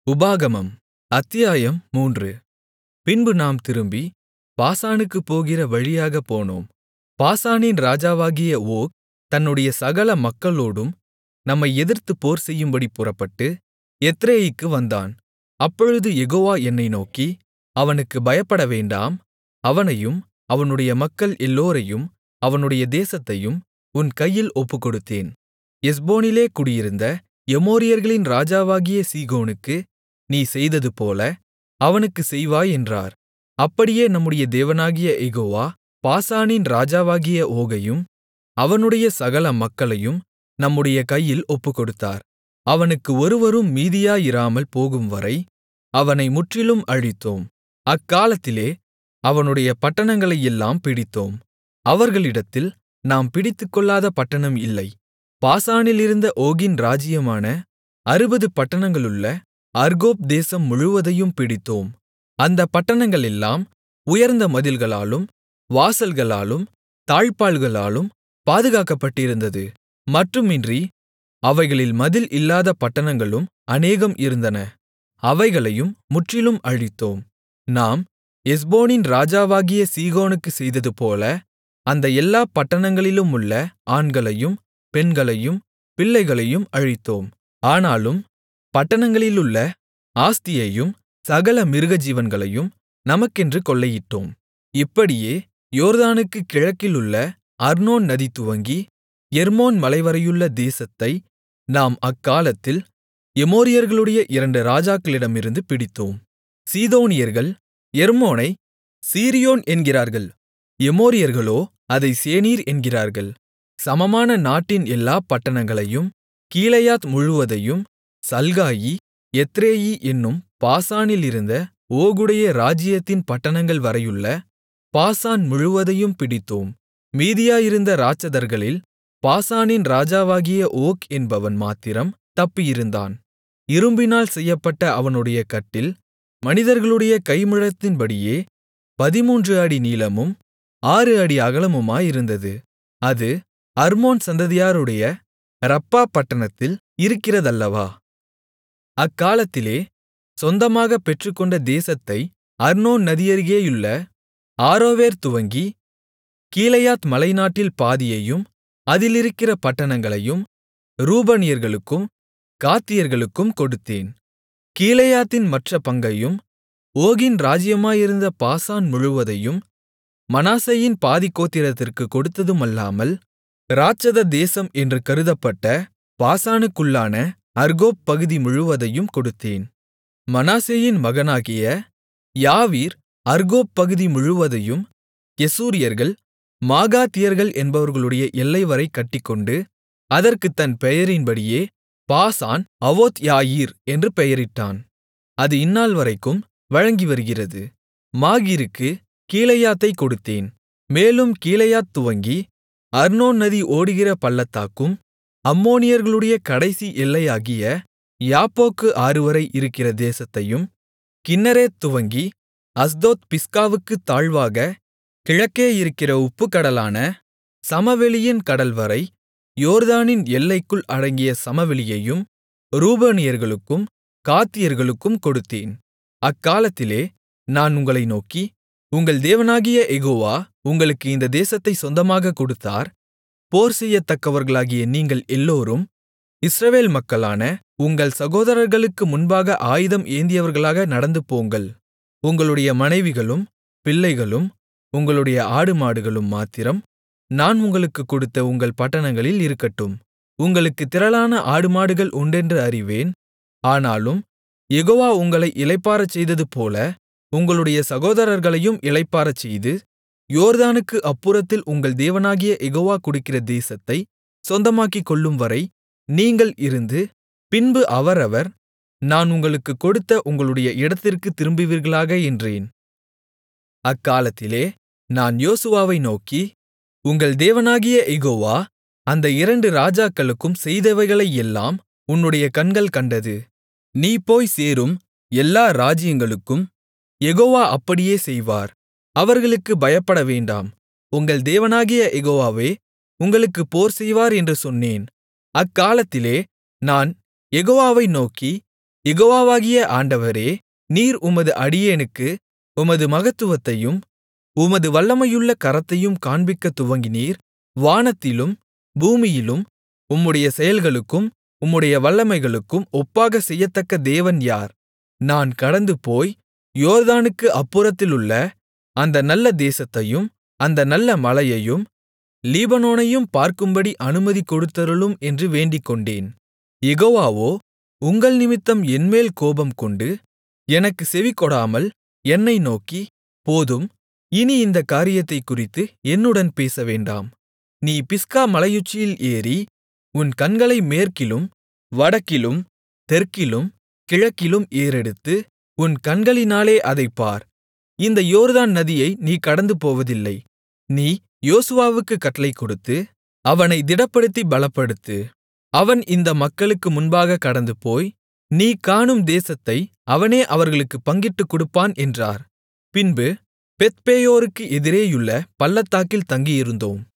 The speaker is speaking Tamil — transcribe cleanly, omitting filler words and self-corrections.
உபாகமம் அத்தியாயம் 3. பின்பு நாம் திரும்பி பாசானுக்குப் போகிற வழியாகப் போனோம். பாசானின் ராஜாவாகிய ஓக் தன்னுடைய சகல மக்களோடும் நம்மை எதிர்த்துப் போர்செய்யும்படி புறப்பட்டு எத்ரேயிக்கு வந்தான். அப்பொழுது யெகோவா என்னை நோக்கி, அவனுக்குப் பயப்படவேண்டாம், அவனையும் அவனுடைய மக்கள் எல்லோரையும் அவனுடைய தேசத்தையும் உன் கையில் ஒப்புக்கொடுத்தேன். எஸ்போனிலே குடியிருந்த எமோரியர்களின் ராஜாவாகிய சீகோனுக்கு நீ செய்ததுபோல அவனுக்குச் செய்வாய் என்றார். அப்படியே நம்முடைய தேவனாகிய யெகோவா பாசானின் ராஜாவாகிய ஓகையும் அவனுடைய சகல மக்களையும் நம்முடைய கையில் ஒப்புக்கொடுத்தார். அவனுக்கு ஒருவரும் மீதியாயிராமல் போகும்வரை அவனை முற்றிலும் அழித்தோம். அக்காலத்திலே அவனுடைய பட்டணங்களையெல்லாம் பிடித்தோம். அவர்களிடத்தில் நாம் பிடித்துக்கொள்ளாத பட்டணம் இல்லை. பாசானிலிருந்த ஓகின் ராஜ்ஜியமான 60 பட்டணங்களுள்ள அர்கோப் தேசம் முழுவதையும் பிடித்தோம். அந்தப் பட்டணங்களெல்லாம் உயர்ந்த மதில்களாலும் வாசல்களாலும் தாழ்ப்பாள்களாலும் பாதுகாக்கப்பட்டிருந்தது. மட்டுமின்றி அவைகளில் மதில் இல்லாத பட்டணங்களும் அநேகம் இருந்தன. அவைகளையும் முற்றிலும் அழித்தோம். நாம் எஸ்போனின் ராஜாவாகிய சீகோனுக்குச் செய்ததுபோல அந்த எல்லா பட்டணங்களிலுமுள்ள ஆண்களையும் பெண்களையும் பிள்ளைகளையும் அழித்தோம். ஆனாலும் பட்டணங்களிலுள்ள ஆஸ்தியையும் சகல மிருகஜீவன்களையும் நமக்கென்று கொள்ளையிட்டோம். இப்படியே யோர்தானுக்குக் கிழக்கிலுள்ள அர்னோன் நதி துவங்கி எர்மோன் மலைவரையுள்ள தேசத்தை நாம் அக்காலத்தில் எமோரியர்களுடைய 2 ராஜாக்களிடமிருந்து பிடித்தோம். சீதோனியர்கள் எர்மோனை சீரியோன் என்கிறார்கள், எமோரியர்களோ அதை சேனீர் என்கிறார்கள். சமமான நாட்டின் எல்லாப் பட்டணங்களையும் கீலேயாத் முழுவதையும் சல்காயி எத்ரேயி என்னும் பாசானிலிருந்த ஓகுடைய ராஜ்ஜியத்தின் பட்டணங்கள் வரையுள்ள பாசான் முழுவதையும் பிடித்தோம். மீதியாயிருந்த இராட்சதர்களில் பாசானின் ராஜாவாகிய ஓக் என்பவன் மாத்திரம் தப்பியிருந்தான். இரும்பினால் செய்யப்பட்ட அவனுடைய கட்டில் மனிதர்களுடைய கைமுழத்தின்படியே 13 அடி நீளமும் 6 அடி அகலமுமாயிருந்தது. அது அர்மோன் சந்ததியாருடைய ரப்பா பட்டணத்தில் இருக்கிறதல்லவா. அக்காலத்திலே சொந்தமாகப் பெற்றுக்கொண்ட தேசத்தை அர்னோன் நதியருகேயுள்ள ஆரோவேர் துவங்கி கீலேயாத் மலைநாட்டில் பாதியையும் அதிலிருக்கிற பட்டணங்களையும் ரூபனியர்களுக்கும் காத்தியர்களுக்கும் கொடுத்தேன். கீலேயாத்தின் மற்ற பங்கையும் ஓகின் ராஜ்ஜியமாயிருந்த பாசான் முழுவதையும் மனாசேயின் பாதிக்கோத்திரத்திற்குக் கொடுத்ததுமல்லாமல் இராட்சத தேசம் என்று கருதப்பட்ட பாசானுக்குள்ளான அர்கோப் பகுதி முழுவதையும் கொடுத்தேன். மனாசேயின் மகனாகிய யாவீர் அர்கோப் பகுதி முழுவதையும் கெசூரியர்கள் மாகாத்தியர்கள் என்பவர்களுடைய எல்லைவரை கட்டிக்கொண்டு அதற்குத் தன் பெயரின்படியே பாசான் அவோத் யாயீர் என்று பெயரிட்டான். அது இந்நாள்வரைக்கும் வழங்கிவருகிறது. மாகீருக்கு கீலேயாத்தைக் கொடுத்தேன். மேலும் கீலேயாத் துவங்கி அர்னோன் நதி ஓடுகிற பள்ளத்தாக்கும் அம்மோனியர்களுடைய கடைசி எல்லையாகிய யாப்போக்கு ஆறுவரை இருக்கிற தேசத்தையும் கின்னரேத் துவங்கி அஸ்தோத் பிஸ்காவுக்குத் தாழ்வாக கிழக்கே இருக்கிற உப்புக்கடலான சமவெளியின் கடல்வரை யோர்தானின் எல்லைக்குள் அடங்கிய சமவெளியையும் ரூபனியர்களுக்கும் காத்தியர்களுக்கும் கொடுத்தேன். அக்காலத்திலே நான் உங்களை நோக்கி, உங்கள் தேவனாகிய யெகோவா உங்களுக்கு இந்த தேசத்தைச் சொந்தமாகக் கொடுத்தார். போர்செய்யத்தக்கவர்களாகிய நீங்கள் எல்லோரும் இஸ்ரவேல் மக்களான உங்கள் சகோதரர்களுக்கு முன்பாக ஆயுதம் ஏந்தியவர்களாக நடந்துபோங்கள். உங்களுடைய மனைவிகளும் பிள்ளைகளும் உங்களுடைய ஆடுமாடுகளும் மாத்திரம் நான் உங்களுக்குக் கொடுத்த உங்கள் பட்டணங்களில் இருக்கட்டும். உங்களுக்குத் திரளான ஆடுமாடுகள் உண்டென்று அறிவேன். ஆனாலும் யெகோவா உங்களை இளைப்பாறச் செய்ததுபோல உங்களுடைய சகோதரர்களையும் இளைப்பாறச்செய்து யோர்தானுக்கு அப்புறத்தில் உங்கள் தேவனாகிய யெகோவா கொடுக்கிற தேசத்தைச் சொந்தமாக்கிக் கொள்ளும்வரை நீங்கள் இருந்து, பின்பு அவரவர் நான் உங்களுக்குக் கொடுத்த உங்களுடைய இடத்திற்குத் திரும்புவீர்களாக என்றேன். அக்காலத்திலே நான் யோசுவாவை நோக்கி, உங்கள் தேவனாகிய யெகோவா அந்த 2 ராஜாக்களுக்கும் செய்தவைகளையெல்லாம் உன்னுடைய கண்கள் கண்டது. நீ போய்ச் சேரும் எல்லா ராஜ்ஜியங்களுக்கும் யெகோவா அப்படியே செய்வார். அவர்களுக்குப் பயப்படவேண்டாம். உங்கள் தேவனாகிய யெகோவாவே உங்களுக்குப் போர்செய்வார் என்று சொன்னேன். அக்காலத்திலே நான் யெகோவாவை நோக்கி, யெகோவாவாகிய ஆண்டவரே, நீர் உமது அடியேனுக்கு உமது மகத்துவத்தையும் உமது வல்லமையுள்ள கரத்தையும் காண்பிக்கத் துவங்கினீர். வானத்திலும் பூமியிலும் உம்முடைய செயல்களுக்கும் உம்முடைய வல்லமைகளுக்கும் ஒப்பாகச் செய்யத்தக்க தேவன் யார்? நான் கடந்துபோய் யோர்தானுக்கு அப்புறத்திலுள்ள அந்த நல்ல தேசத்தையும் அந்த நல்ல மலையையும் லீபனோனையும் பார்க்கும்படி அனுமதி கொடுத்தருளும் என்று வேண்டிக்கொண்டேன். யெகோவாவோ உங்கள் நிமித்தம் என்மேல் கோபம்கொண்டு எனக்குச் செவிகொடாமல் என்னை நோக்கி, போதும், இனி இந்தக் காரியத்தைக்குறித்து என்னுடன் பேசவேண்டாம். நீ பிஸ்கா மலையுச்சியில் ஏறி உன் கண்களை மேற்கிலும் வடக்கிலும் தெற்கிலும் கிழக்கிலும் ஏறெடுத்து உன் கண்களினாலே அதைப் பார். இந்த யோர்தான் நதியை நீ கடந்துபோவதில்லை. நீ யோசுவாவுக்குக் கட்டளை கொடுத்து அவனைத் திடப்படுத்திப் பலப்படுத்து. அவன் இந்த மக்களுக்கு முன்பாகக் கடந்துபோய் நீ காணும் தேசத்தை அவனே அவர்களுக்குப் பங்கிட்டுக் கொடுப்பான் என்றார். பின்பு பெத்பேயோருக்கு எதிரேயுள்ள பள்ளத்தாக்கில் தங்கியிருந்தோம்.